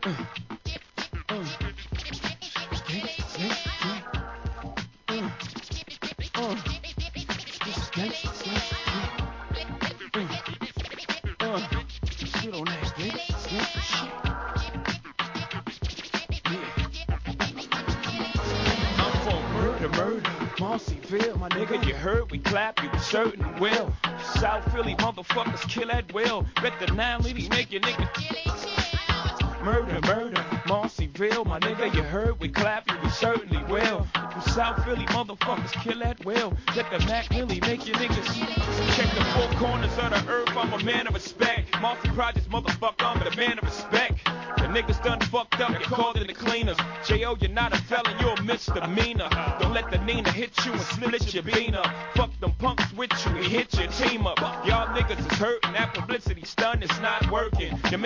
Marcyville, my nigga, you heard we clap, you certainly will. South Philly motherfuckers kill at will. Bet the 9 lady make your nigga murder, Marcyville, my nigga, you heard we clap, you certainly will. From South Philly motherfuckers kill at will. Let the Mac really make your niggas check the four corners of the earth. I'm a man of respect. Marcy Projects, motherfucker, I'm the man of respect. The niggas done fucked up, you called in the cleaners. J.O., you're not a felon, you're a misdemeanor. Don't let the Nina hit you and split your bean up. Fuck them punks with you and hit your team up. Y'all niggas is hurting, that publicity stunt is not working.